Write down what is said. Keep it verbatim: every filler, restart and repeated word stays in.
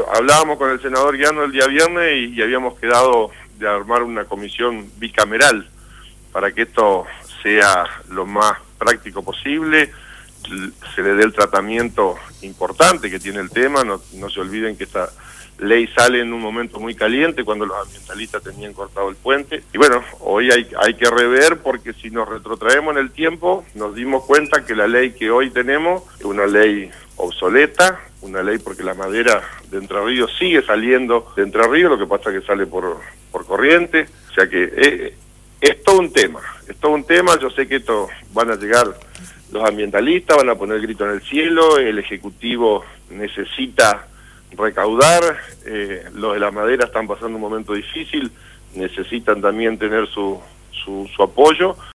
hablábamos con el senador Guiano el día viernes y, y habíamos quedado de armar una comisión bicameral para que esto sea lo más práctico posible, se le dé el tratamiento importante que tiene el tema. No, no se olviden que esta ley sale en un momento muy caliente, cuando los ambientalistas tenían cortado el puente. Y bueno, hoy hay, hay que rever, porque si nos retrotraemos en el tiempo, nos dimos cuenta que la ley que hoy tenemos es una ley obsoleta, una ley porque la madera de Entre Ríos sigue saliendo de Entre Ríos, lo que pasa es que sale por, por corriente. O sea que es, es todo un tema, es todo un tema. Yo sé que esto van a llegar los ambientalistas, van a poner el grito en el cielo, el Ejecutivo necesita recaudar, eh, los de la madera están pasando un momento difícil, necesitan también tener su, su, su apoyo.